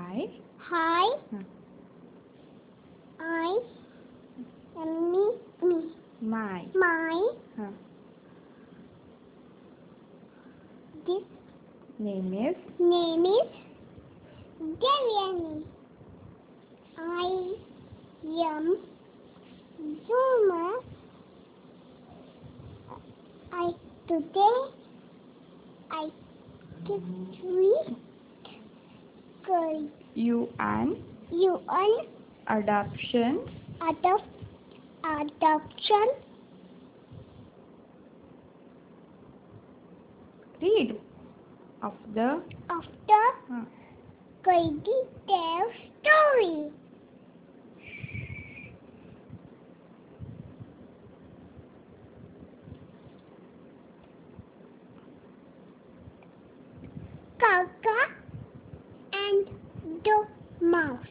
Hi. Hmm. I am me. My. My. Huh. This Name is name is Devyani. I am Zuma. Today I give UN UN adoption adoption. Read of the After huh. Kaidi tell story. Kaka and the mouse.